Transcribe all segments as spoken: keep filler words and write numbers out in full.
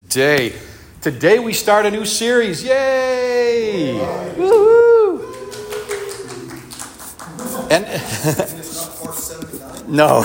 Day. Today we start a new series. Yay! Woo-hoo! And no.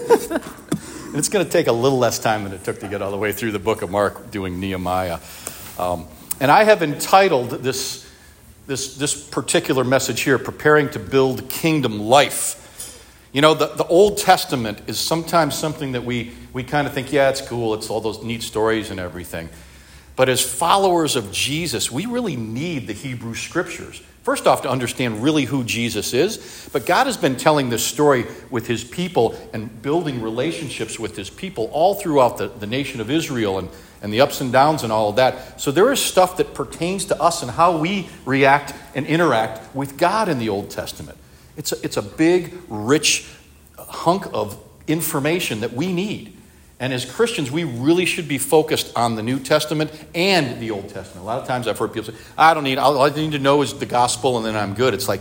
It's going to take a little less time than it took to get all the way through the book of Mark doing Nehemiah. Um, and I have entitled this, this, this particular message here, Preparing to Build Kingdom Life. You know, the, the Old Testament is sometimes something that we, we kind of think, yeah, it's cool. It's all those neat stories and everything. But as followers of Jesus, we really need the Hebrew Scriptures. First off, to understand really who Jesus is. But God has been telling this story with his people and building relationships with his people all throughout the, the nation of Israel and, and the ups and downs and all of that. So there is stuff that pertains to us and how we react and interact with God in the Old Testament. It's a, it's a big, rich hunk of information that we need. And as Christians, we really should be focused on the New Testament and the Old Testament. A lot of times I've heard people say, I don't need, all I need to know is the gospel and then I'm good. It's like,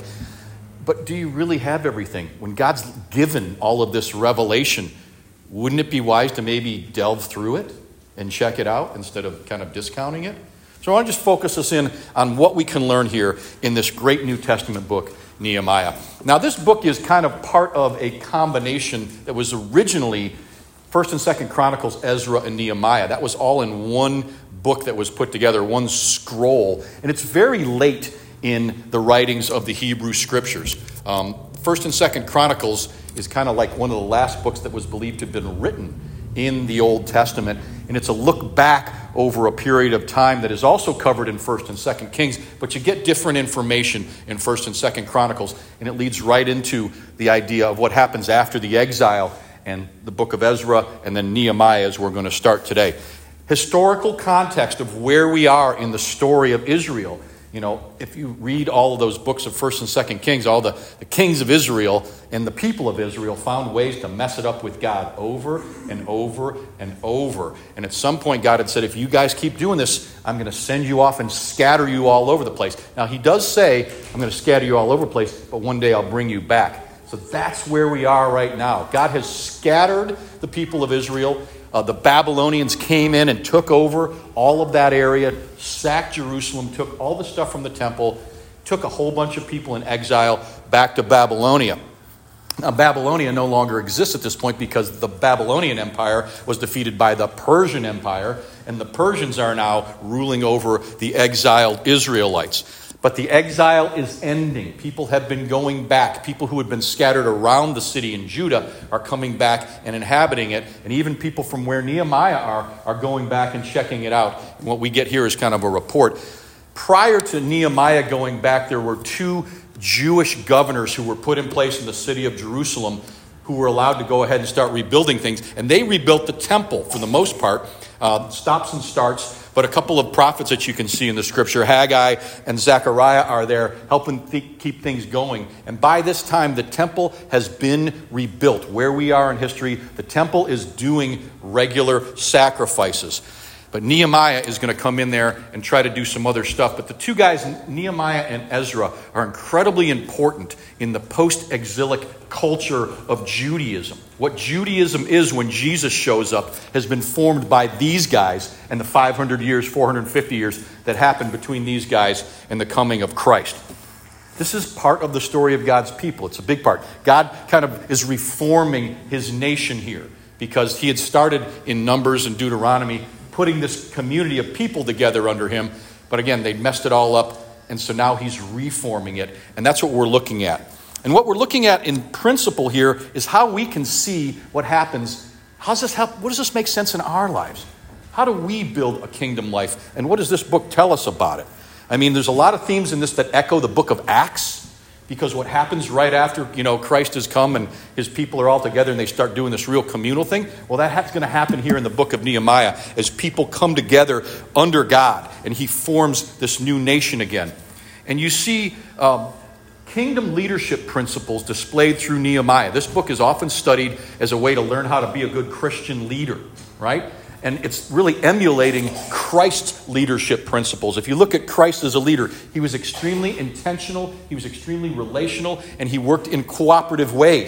but do you really have everything? When God's given all of this revelation, wouldn't it be wise to maybe delve through it and check it out instead of kind of discounting it? So I want to just focus us in on what we can learn here in this great New Testament book, Nehemiah. Now, this book is kind of part of a combination that was originally First and Second Chronicles, Ezra, and Nehemiah. That was all in one book that was put together, one scroll. And it's very late in the writings of the Hebrew Scriptures. Um, First and Second Chronicles is kind of like one of the last books that was believed to have been written in the Old Testament. And it's a look back over a period of time that is also covered in First and Second Kings. But you get different information in First and Second Chronicles. And it leads right into the idea of what happens after the exile and the book of Ezra, and then Nehemiah as we're going to start today. Historical context of where we are in the story of Israel. You know, if you read all of those books of First and Second Kings, all the, the kings of Israel and the people of Israel found ways to mess it up with God over and over and over. And at some point, God had said, if you guys keep doing this, I'm going to send you off and scatter you all over the place. Now, he does say, I'm going to scatter you all over the place, but one day I'll bring you back. So that's where we are right now. God has scattered the people of Israel. Uh, the Babylonians came in and took over all of that area, sacked Jerusalem, took all the stuff from the temple, took a whole bunch of people in exile back to Babylonia. Now, Babylonia no longer exists at this point because the Babylonian Empire was defeated by the Persian Empire, and the Persians are now ruling over the exiled Israelites. But the exile is ending. People have been going back. People who had been scattered around the city in Judah are coming back and inhabiting it. And even people from where Nehemiah are are going back and checking it out. And what we get here is kind of a report. Prior to Nehemiah going back, there were two Jewish governors who were put in place in the city of Jerusalem who were allowed to go ahead and start rebuilding things. And they rebuilt the temple for the most part. Uh, stops and starts. But a couple of prophets that you can see in the scripture, Haggai and Zechariah, are there helping th- keep things going. And by this time, the temple has been rebuilt. Where we are in history, the temple is doing regular sacrifices. But Nehemiah is going to come in there and try to do some other stuff. But the two guys, Nehemiah and Ezra, are incredibly important in the post-exilic culture of Judaism. What Judaism is when Jesus shows up has been formed by these guys and the five hundred years, four hundred fifty years that happened between these guys and the coming of Christ. This is part of the story of God's people. It's a big part. God kind of is reforming his nation here because he had started in Numbers and Deuteronomy putting this community of people together under him. But again, they messed it all up. And so now he's reforming it. And that's what we're looking at. And what we're looking at in principle here is how we can see what happens. How does this help? What does this make sense in our lives? How do we build a kingdom life? And what does this book tell us about it? I mean, there's a lot of themes in this that echo the book of Acts. Because what happens right after, you know, Christ has come and his people are all together and they start doing this real communal thing. Well, that's going to happen here in the book of Nehemiah as people come together under God and he forms this new nation again. And you see um, kingdom leadership principles displayed through Nehemiah. This book is often studied as a way to learn how to be a good Christian leader, right? And it's really emulating Christ's leadership principles. If you look at Christ as a leader, he was extremely intentional, he was extremely relational, and he worked in cooperative ways.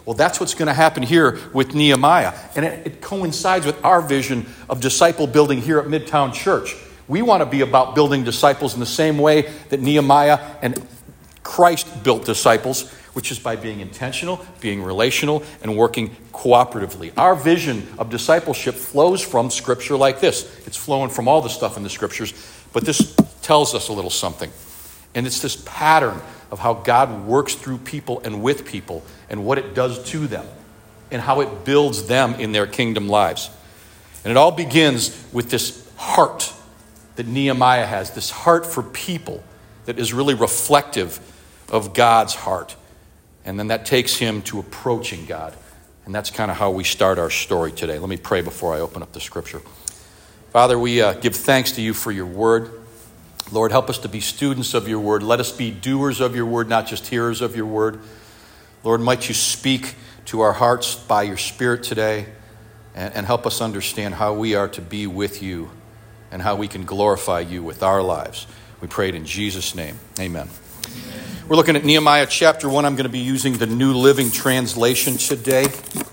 Well, that's what's going to happen here with Nehemiah. And it, it coincides with our vision of disciple building here at Midtown Church. We want to be about building disciples in the same way that Nehemiah and Christ built disciples, which is by being intentional, being relational, and working cooperatively. Our vision of discipleship flows from Scripture like this. It's flowing from all the stuff in the Scriptures, but this tells us a little something. And it's this pattern of how God works through people and with people and what it does to them and how it builds them in their kingdom lives. And it all begins with this heart that Nehemiah has, this heart for people that is really reflective of God's heart. And then that takes him to approaching God. And that's kind of how we start our story today. Let me pray before I open up the Scripture. Father, we uh, give thanks to you for your word. Lord, help us to be students of your word. Let us be doers of your word, not just hearers of your word. Lord, might you speak to our hearts by your Spirit today and, and help us understand how we are to be with you and how we can glorify you with our lives. We pray it in Jesus' name. Amen. Amen. We're looking at Nehemiah chapter one. I'm going to be using the New Living Translation today.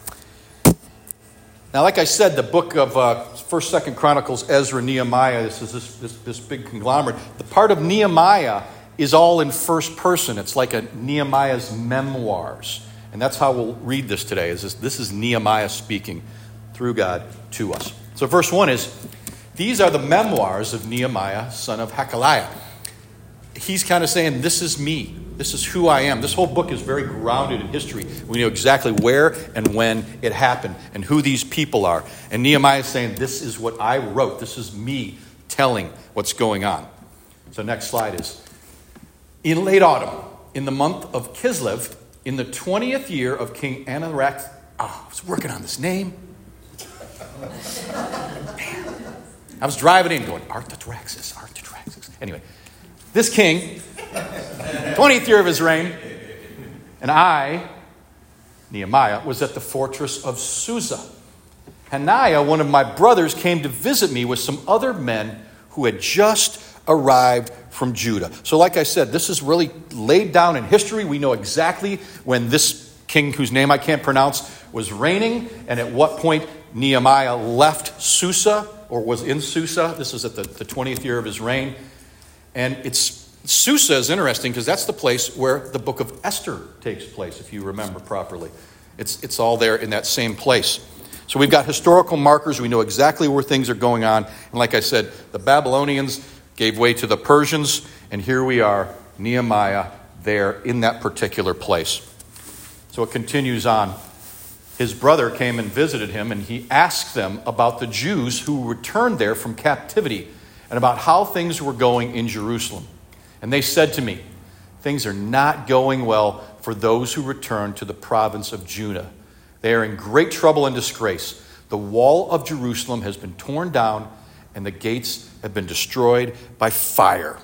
Now, like I said, the book of uh, First, Second Chronicles, Ezra, Nehemiah, this is this, this, this big conglomerate. The part of Nehemiah is all in first person. It's like a Nehemiah's memoirs. And that's how we'll read this today. Is this, this is Nehemiah speaking through God to us. So verse one is, these are the memoirs of Nehemiah, son of Hakaliah. He's kind of saying, this is me. This is who I am. This whole book is very grounded in history. We know exactly where and when it happened and who these people are. And Nehemiah is saying, this is what I wrote. This is me telling what's going on. So next slide is, in late autumn, in the month of Kislev, in the twentieth year of King Anarax. Oh, I was working on this name. Man. I was driving in going, Artaxerxes, Artaxerxes. Anyway, this king, twentieth year of his reign, and I, Nehemiah, was at the fortress of Susa. Hananiah, one of my brothers, came to visit me with some other men who had just arrived from Judah. So like I said, this is really laid down in history. We know exactly when this king, whose name I can't pronounce, was reigning, and at what point Nehemiah left Susa, or was in Susa. This is at the, the twentieth year of his reign. And it's Susa is interesting because that's the place where the book of Esther takes place, if you remember properly. It's, it's all there in that same place. So we've got historical markers. We know exactly where things are going on. And like I said, the Babylonians gave way to the Persians. And here we are, Nehemiah, there in that particular place. So it continues on. His brother came and visited him, and he asked them about the Jews who returned there from captivity and about how things were going in Jerusalem. And they said to me, things are not going well for those who return to the province of Judah. They are in great trouble and disgrace. The wall of Jerusalem has been torn down, and the gates have been destroyed by fire.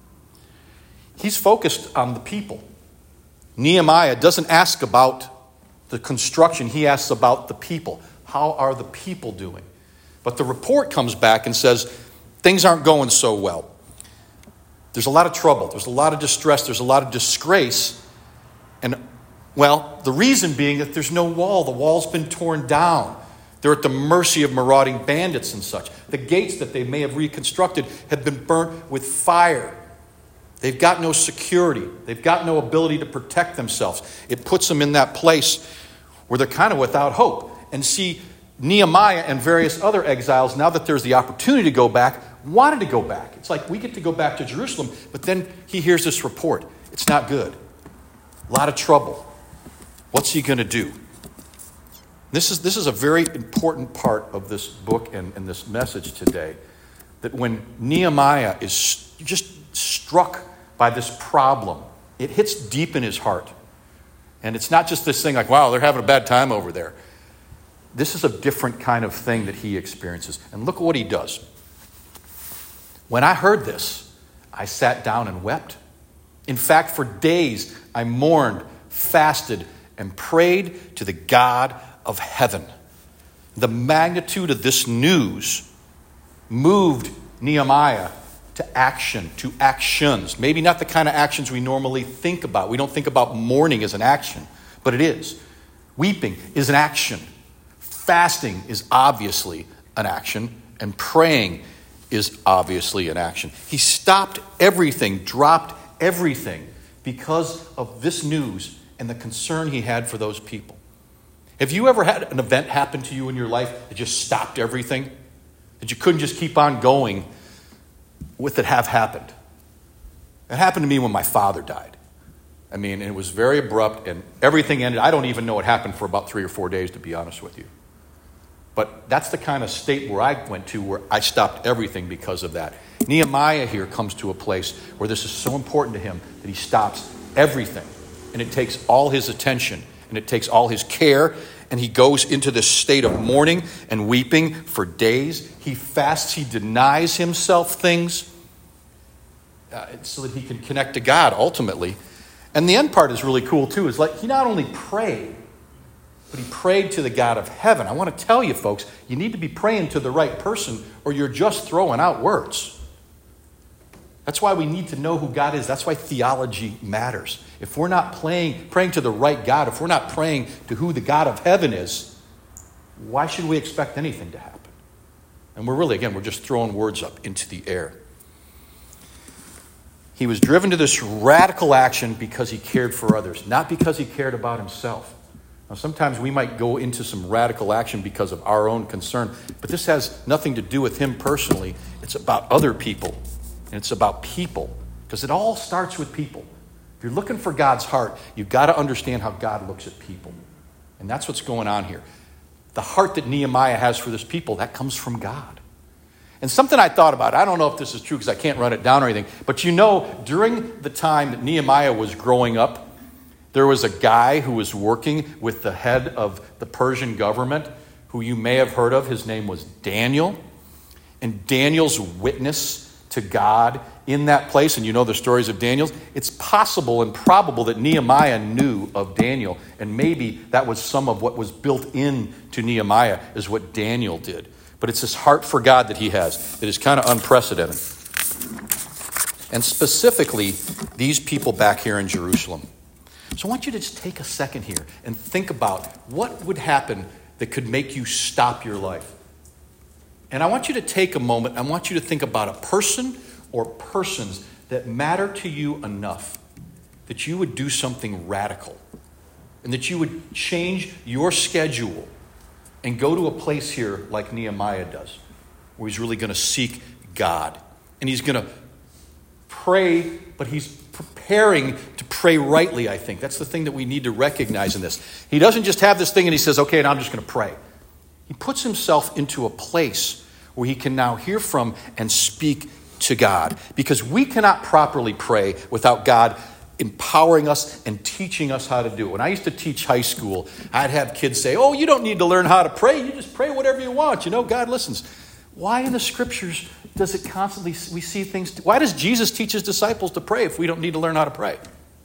He's focused on the people. Nehemiah doesn't ask about the construction. He asks about the people. How are the people doing? But the report comes back and says, things aren't going so well. There's a lot of trouble. There's a lot of distress. There's a lot of disgrace. And, well, the reason being that there's no wall. The wall's been torn down. They're at the mercy of marauding bandits and such. The gates that they may have reconstructed have been burnt with fire. They've got no security. They've got no ability to protect themselves. It puts them in that place where they're kind of without hope. And see, Nehemiah and various other exiles, now that there's the opportunity to go back, wanted to go back. It's like, we get to go back to Jerusalem, but then he hears this report. It's not good. A lot of trouble. What's he going to do? This is, this is a very important part of this book and, and this message today, that when Nehemiah is just struck by this problem, it hits deep in his heart. And it's not just this thing like, wow, they're having a bad time over there. This is a different kind of thing that he experiences. And look at what he does. When I heard this, I sat down and wept. In fact, for days, I mourned, fasted, and prayed to the God of heaven. The magnitude of this news moved Nehemiah to action, to actions. Maybe not the kind of actions we normally think about. We don't think about mourning as an action, but it is. Weeping is an action. Fasting is obviously an action. And praying is obviously an action. He stopped everything, dropped everything because of this news and the concern he had for those people. Have you ever had an event happen to you in your life that just stopped everything? That you couldn't just keep on going with it have happened? It happened to me when my father died. I mean, it was very abrupt and everything ended. I don't even know what happened for about three or four days, to be honest with you. But that's the kind of state where I went to where I stopped everything because of that. Nehemiah here comes to a place where this is so important to him that he stops everything. And it takes all his attention and it takes all his care. And he goes into this state of mourning and weeping for days. He fasts, he denies himself things uh, so that he can connect to God ultimately. And the end part is really cool too. Is like he not only prayed, but he prayed to the God of heaven. I want to tell you, folks, you need to be praying to the right person or you're just throwing out words. That's why we need to know who God is. That's why theology matters. If we're not praying, praying to the right God, if we're not praying to who the God of heaven is, why should we expect anything to happen? And we're really, again, we're just throwing words up into the air. He was driven to this radical action because he cared for others, not because he cared about himself. Now, sometimes we might go into some radical action because of our own concern, but this has nothing to do with him personally. It's about other people, and it's about people, because it all starts with people. If you're looking for God's heart, you've got to understand how God looks at people, and that's what's going on here. The heart that Nehemiah has for this people, that comes from God. And something I thought about, I don't know if this is true because I can't run it down or anything, but you know, during the time that Nehemiah was growing up, there was a guy who was working with the head of the Persian government, who you may have heard of. His name was Daniel. And Daniel's witness to God in that place, and you know the stories of Daniel, it's possible and probable that Nehemiah knew of Daniel, and maybe that was some of what was built into Nehemiah is what Daniel did. But it's this heart for God that he has that is kind of unprecedented. And specifically, these people back here in Jerusalem. So I want you to just take a second here and think about what would happen that could make you stop your life. And I want you to take a moment. I want you to think about a person or persons that matter to you enough that you would do something radical and that you would change your schedule and go to a place here like Nehemiah does, where he's really going to seek God. And he's going to pray, but he's preparing to pray rightly, I think. That's the thing that we need to recognize in this. He doesn't just have this thing and he says, okay, now I'm just going to pray. He puts himself into a place where he can now hear from and speak to God. Because we cannot properly pray without God empowering us and teaching us how to do it. When I used to teach high school, I'd have kids say, oh, you don't need to learn how to pray. You just pray whatever you want. You know, God listens. Why in the scriptures does it constantly, we see things, why does Jesus teach his disciples to pray if we don't need to learn how to pray?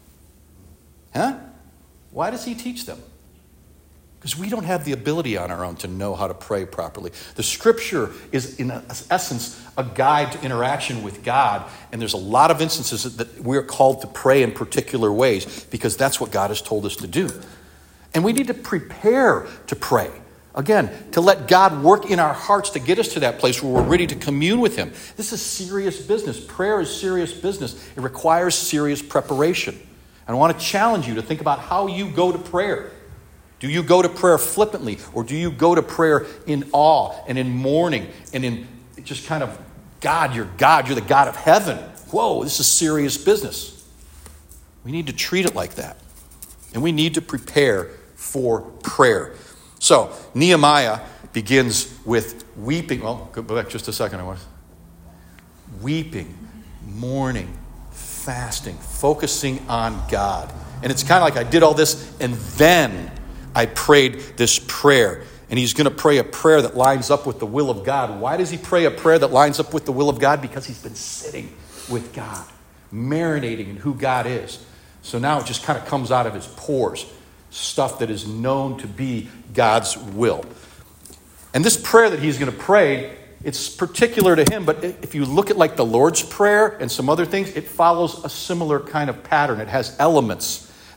Huh? Why does he teach them? Because we don't have the ability on our own to know how to pray properly. The scripture is, in essence, a guide to interaction with God. And there's a lot of instances that we're called to pray in particular ways because that's what God has told us to do. And we need to prepare to pray. Again, to let God work in our hearts to get us to that place where we're ready to commune with him. This is serious business. Prayer is serious business. It requires serious preparation. And I want to challenge you to think about how you go to prayer. Do you go to prayer flippantly, or do you go to prayer in awe and in mourning and in just kind of, God, you're God, you're the God of heaven. Whoa, this is serious business. We need to treat it like that. And we need to prepare for prayer. So, Nehemiah begins with weeping. Well, go back just a second. I want weeping, mourning, fasting, focusing on God. And it's kind of like I did all this and then I prayed this prayer. And he's going to pray a prayer that lines up with the will of God. Why does he pray a prayer that lines up with the will of God? Because he's been sitting with God, marinating in who God is. So now it just kind of comes out of his pores, stuff that is known to be God's will. And this prayer that he's going to pray, it's particular to him, but if you look at like the Lord's Prayer and some other things, it follows a similar kind of pattern. It has elements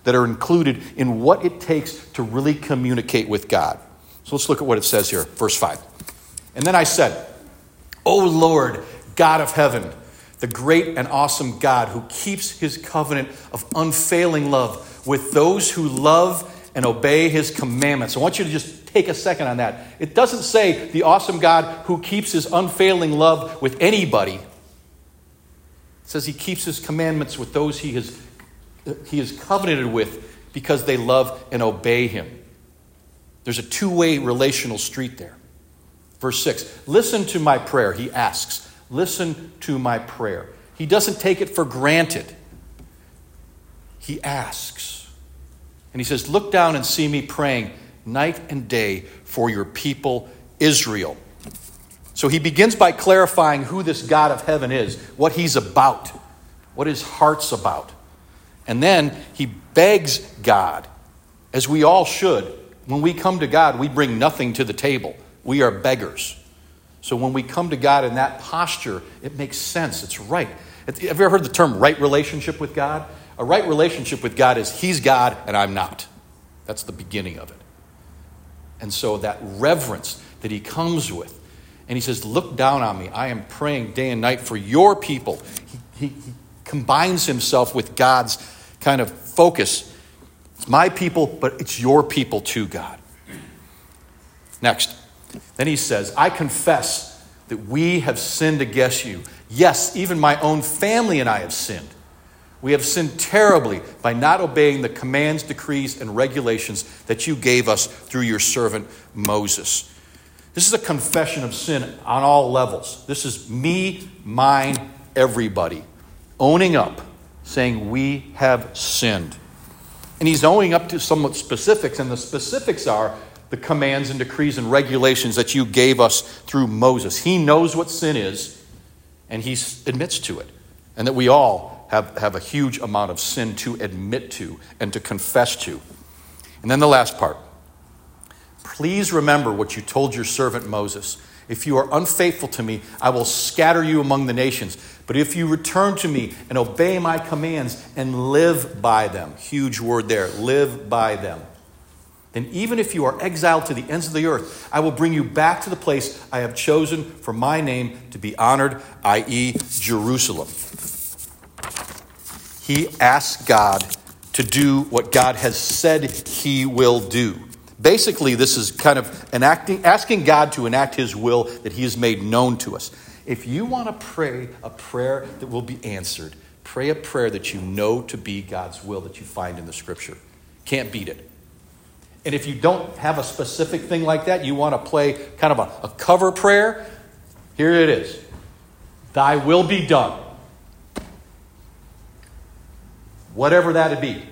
that are included in what it takes to really communicate with God. So let's look at what it says here, verse five. And then I said, O Lord, God of heaven, the great and awesome God who keeps his covenant of unfailing love with those who love and obey his commandments. I want you to just take a second on that. It doesn't say the awesome God who keeps his unfailing love with anybody. It says he keeps his commandments with those he has, he is covenanted with because they love and obey him. There's a two-way relational street there. Verse six, listen to my prayer, he asks. Listen to my prayer. He doesn't take it for granted. He asks. And he says, look down and see me praying night and day for your people Israel. So he begins by clarifying who this God of heaven is, what he's about, what his heart's about. And then he begs God, as we all should. When we come to God, we bring nothing to the table. We are beggars. So when we come to God in that posture, it makes sense. It's right. Have you ever heard the term right relationship with God? A right relationship with God is he's God and I'm not. That's the beginning of it. And so that reverence that he comes with, and he says, look down on me. I am praying day and night for your people. He, he, he combines himself with God's kind of focus. It's my people, but it's your people too, God. Next. Then he says, I confess that we have sinned against you. Yes, even my own family and I have sinned. We have sinned terribly by not obeying the commands, decrees, and regulations that you gave us through your servant Moses. This is a confession of sin on all levels. This is me, mine, everybody. Owning up, saying we have sinned. And he's owning up to somewhat specifics, and the specifics are the commands and decrees and regulations that you gave us through Moses. He knows what sin is, and he admits to it. And that we all have, have a huge amount of sin to admit to and to confess to. And then the last part. Please remember what you told your servant Moses. If you are unfaithful to me, I will scatter you among the nations. But if you return to me and obey my commands and live by them, huge word there, live by them, then even if you are exiled to the ends of the earth, I will bring you back to the place I have chosen for my name to be honored, that is. Jerusalem. He asks God to do what God has said he will do. Basically, this is kind of enacting, asking God to enact his will that he has made known to us. If you want to pray a prayer that will be answered, pray a prayer that you know to be God's will that you find in the scripture. Can't beat it. And if you don't have a specific thing like that, you want to play kind of a, a cover prayer, here it is. Thy will be done. Whatever that'd be.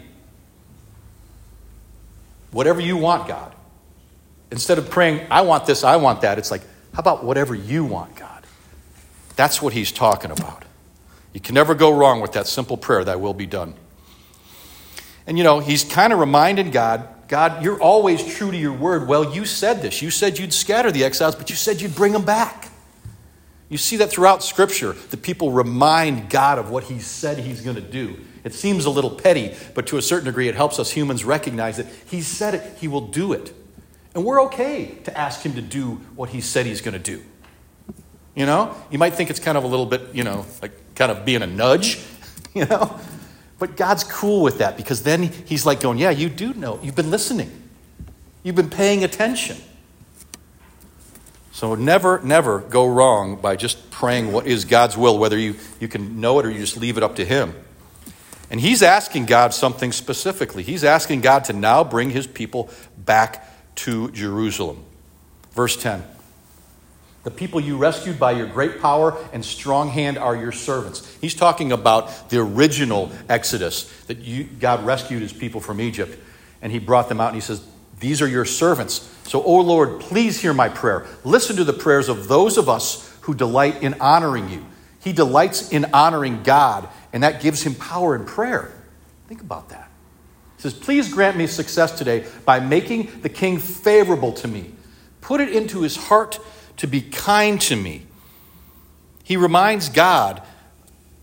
Whatever you want, God. Instead of praying, I want this, I want that, it's like, how about whatever you want, God? That's what he's talking about. You can never go wrong with that simple prayer, thy will be done. And you know, he's kind of reminding God, God, you're always true to your word. Well, you said this. You said you'd scatter the exiles, but you said you'd bring them back. You see that throughout Scripture, that people remind God of what he said he's going to do. It seems a little petty, but to a certain degree, it helps us humans recognize that he said it, he will do it. And we're okay to ask him to do what he said he's going to do. You know, you might think it's kind of a little bit, you know, like kind of being a nudge, you know. But God's cool with that because then he's like going, yeah, you do know. You've been listening. You've been paying attention. So never, never go wrong by just praying what is God's will, whether you, you can know it or you just leave it up to him. And he's asking God something specifically. He's asking God to now bring his people back to Jerusalem. Verse ten. The people you rescued by your great power and strong hand are your servants. He's talking about the original Exodus, that you, God rescued his people from Egypt, and he brought them out, and he says, these are your servants. So, O Lord, please hear my prayer. Listen to the prayers of those of us who delight in honoring you. He delights in honoring God, and that gives him power in prayer. Think about that. He says, please grant me success today by making the king favorable to me. Put it into his heart to be kind to me. He reminds God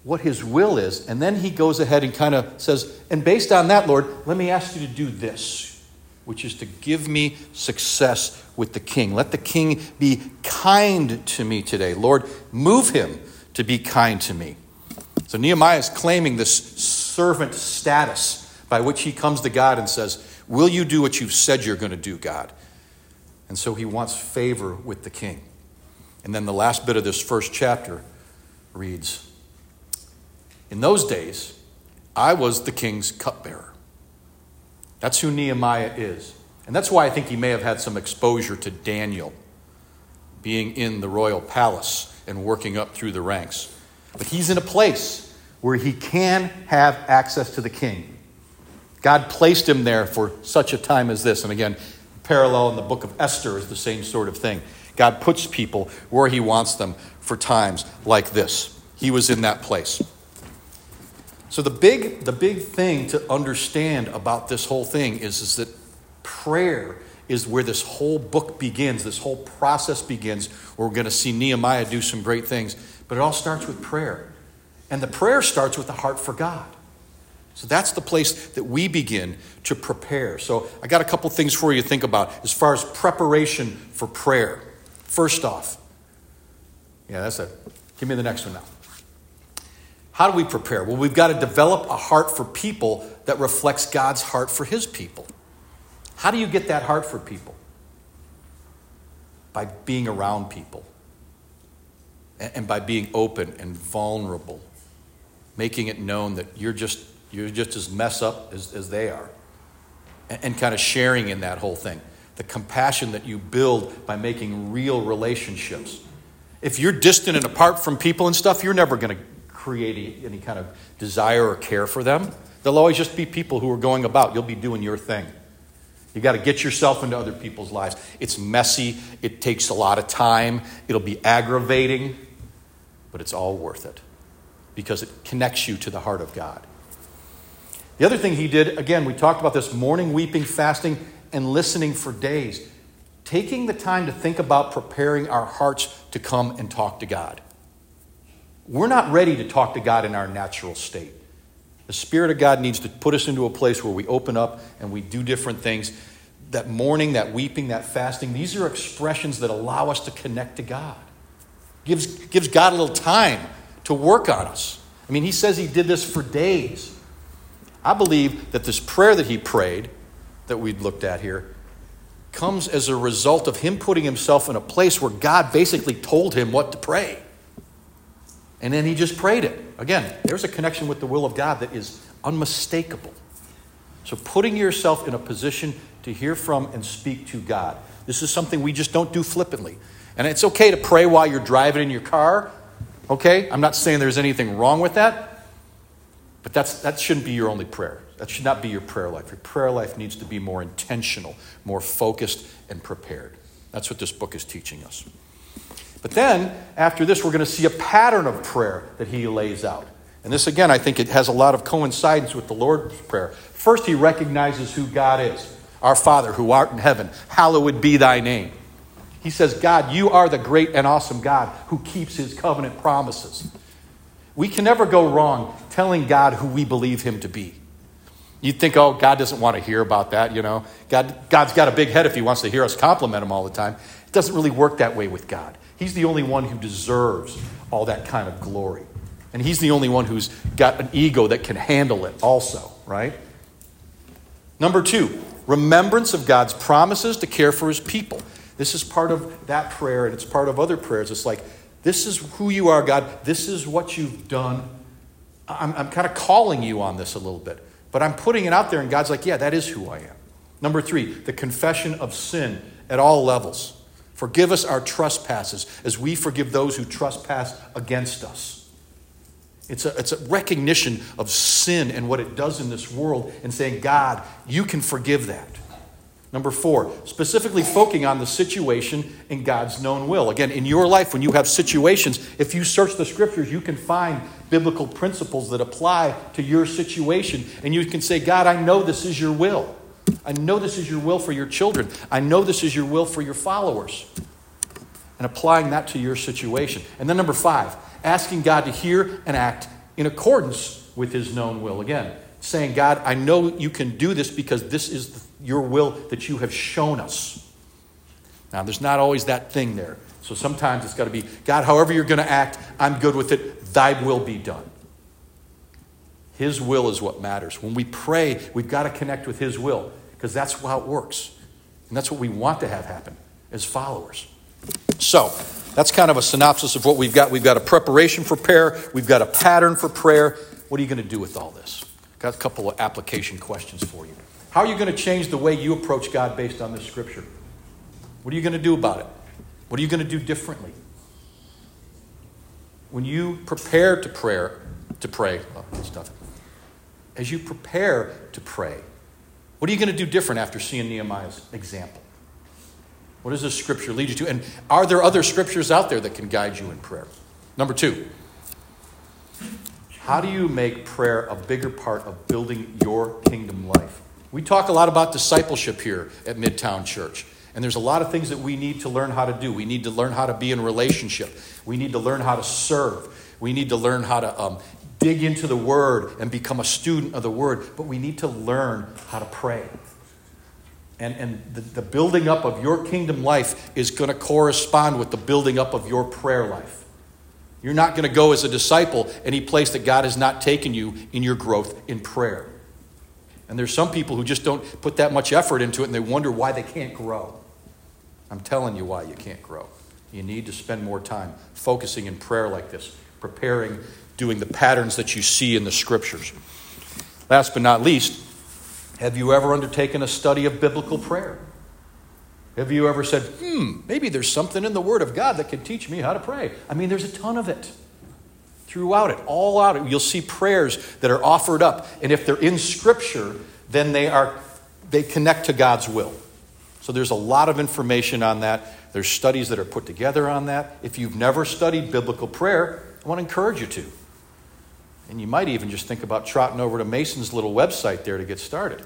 what his will is. And then he goes ahead and kind of says, and based on that, Lord, let me ask you to do this, which is to give me success with the king. Let the king be kind to me today. Lord, move him to be kind to me. So Nehemiah is claiming this servant status by which he comes to God and says, will you do what you've said you're going to do, God? And so he wants favor with the king. And then the last bit of this first chapter reads, in those days, I was the king's cupbearer. That's who Nehemiah is. And that's why I think he may have had some exposure to Daniel, being in the royal palace and working up through the ranks. But he's in a place where he can have access to the king. God placed him there for such a time as this. And again, parallel in the book of Esther is the same sort of thing. God puts people where he wants them for times like this. He was in that place. So the big, the big thing to understand about this whole thing is, is that prayer is where this whole book begins, this whole process begins, where we're going to see Nehemiah do some great things. But it all starts with prayer. And the prayer starts with the heart for God. So that's the place that we begin to prepare. So I got a couple things for you to think about as far as preparation for prayer. First off, yeah, that's it. Give me the next one now. How do we prepare? Well, we've got to develop a heart for people that reflects God's heart for his people. How do you get that heart for people? By being around people. And by being open and vulnerable. Making it known that you're just you're just as messed up as, as they are. And, and kind of sharing in that whole thing. The compassion that you build by making real relationships. If you're distant and apart from people and stuff, you're never going to create any kind of desire or care for them. They'll always just be people who are going about. You'll be doing your thing. You got to get yourself into other people's lives. It's messy. It takes a lot of time. It'll be aggravating, but it's all worth it because it connects you to the heart of God. The other thing he did, again, we talked about this mourning, weeping, fasting, and listening for days. Taking the time to think about preparing our hearts to come and talk to God. We're not ready to talk to God in our natural state. The Spirit of God needs to put us into a place where we open up and we do different things. That mourning, that weeping, that fasting, these are expressions that allow us to connect to God. Gives, gives God a little time to work on us. I mean, he says he did this for days. I believe that this prayer that he prayed, that we looked at here, comes as a result of him putting himself in a place where God basically told him what to pray. And then he just prayed it. Again, there's a connection with the will of God that is unmistakable. So putting yourself in a position to hear from and speak to God. This is something we just don't do flippantly. And it's okay to pray while you're driving in your car. Okay? I'm not saying there's anything wrong with that. But that's that shouldn't be your only prayer. That should not be your prayer life. Your prayer life needs to be more intentional, more focused, and prepared. That's what this book is teaching us. But then, after this, we're going to see a pattern of prayer that he lays out. And this, again, I think it has a lot of coincidence with the Lord's Prayer. First, he recognizes who God is. Our Father, who art in heaven, hallowed be thy name. He says, God, you are the great and awesome God who keeps his covenant promises. We can never go wrong telling God who we believe him to be. You'd think, oh, God doesn't want to hear about that, you know. God, God's got a big head if he wants to hear us compliment him all the time. It doesn't really work that way with God. He's the only one who deserves all that kind of glory. And he's the only one who's got an ego that can handle it also, right? Number two, remembrance of God's promises to care for his people. This is part of that prayer, and it's part of other prayers. It's like, this is who you are, God. This is what you've done. I'm, I'm kind of calling you on this a little bit. But I'm putting it out there, and God's like, yeah, that is who I am. Number three, the confession of sin at all levels. Forgive us our trespasses as we forgive those who trespass against us. It's a, it's a recognition of sin and what it does in this world and saying, God, you can forgive that. Number four, specifically focusing on the situation in God's known will. Again, in your life, when you have situations, if you search the scriptures, you can find biblical principles that apply to your situation. And you can say, God, I know this is your will. I know this is your will for your children. I know this is your will for your followers. And applying that to your situation. And then number five, asking God to hear and act in accordance with his known will. Again, saying, God, I know you can do this because this is your will that you have shown us. Now, there's not always that thing there. So sometimes it's got to be, God, however you're going to act, I'm good with it. Thy will be done. His will is what matters. When we pray, we've got to connect with his will because that's how it works. And that's what we want to have happen as followers. So that's kind of a synopsis of what we've got. We've got a preparation for prayer. We've got a pattern for prayer. What are you going to do with all this? Got a couple of application questions for you. How are you going to change the way you approach God based on this scripture? What are you going to do about it? What are you going to do differently? When you prepare to prayer, to pray, oh, that's nothing. As you prepare to pray, what are you going to do different after seeing Nehemiah's example? What does this scripture lead you to? And are there other scriptures out there that can guide you in prayer? Number two, how do you make prayer a bigger part of building your kingdom life? We talk a lot about discipleship here at Midtown Church. And there's a lot of things that we need to learn how to do. We need to learn how to be in relationship. We need to learn how to serve. We need to learn how to um, dig into the Word and become a student of the Word. But we need to learn how to pray. And, and the, the building up of your kingdom life is going to correspond with the building up of your prayer life. You're not going to go as a disciple any place that God has not taken you in your growth in prayer. And there's some people who just don't put that much effort into it and they wonder why they can't grow. I'm telling you why you can't grow. You need to spend more time focusing in prayer like this, preparing, doing the patterns that you see in the scriptures. Last but not least, have you ever undertaken a study of biblical prayer? Have you ever said, hmm, maybe there's something in the Word of God that can teach me how to pray? I mean, there's a ton of it. Throughout it, all out it, you'll see prayers that are offered up. And if they're in Scripture, then they are they connect to God's will. So there's a lot of information on that. There's studies that are put together on that. If you've never studied biblical prayer, I want to encourage you to. And you might even just think about trotting over to Mason's little website there to get started.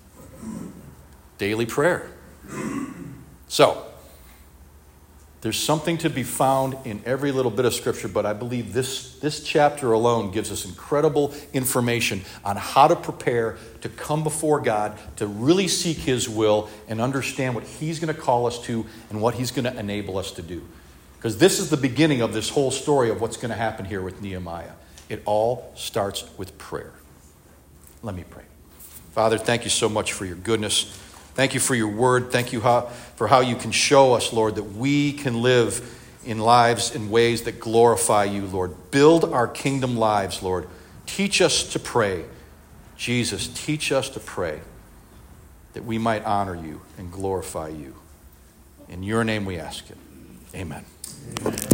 Daily prayer. So, there's something to be found in every little bit of Scripture, but I believe this, this chapter alone gives us incredible information on how to prepare to come before God, to really seek His will and understand what He's going to call us to and what He's going to enable us to do. Because this is the beginning of this whole story of what's going to happen here with Nehemiah. It all starts with prayer. Let me pray. Father, thank you so much for your goodness. Thank you for your word. Thank you how, for how you can show us, Lord, that we can live in lives in ways that glorify you, Lord. Build our kingdom lives, Lord. Teach us to pray. Jesus, teach us to pray that we might honor you and glorify you. In your name we ask it. Amen. Amen.